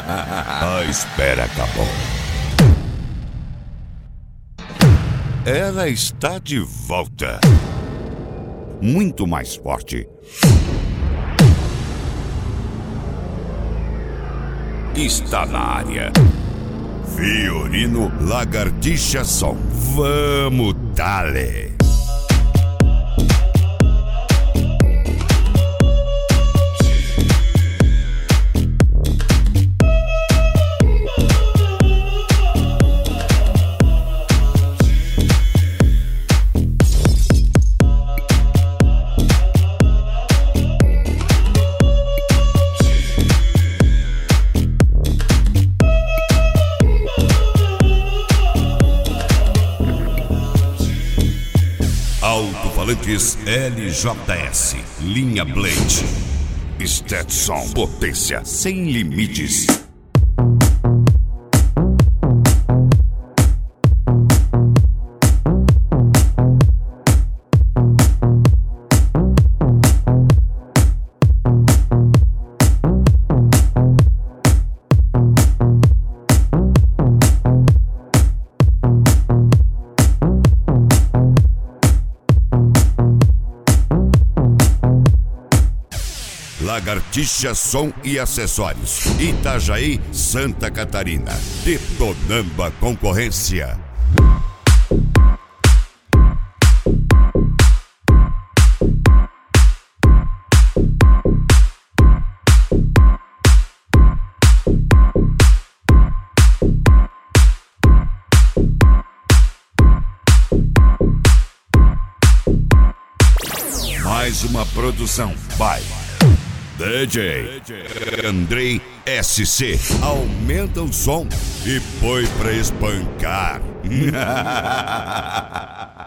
A espera acabou. Ela está de volta. Muito mais forte. Está na área. Fiorino Lagartixa Som. Vamos dale! Alto-falantes LJS, linha Blade, Stetson, potência sem limites. Lagartixa Som e Acessórios, Itajaí, Santa Catarina, detonando a concorrência. Mais uma produção by DJ Andrei SC. Aumenta o som e põe pra espancar.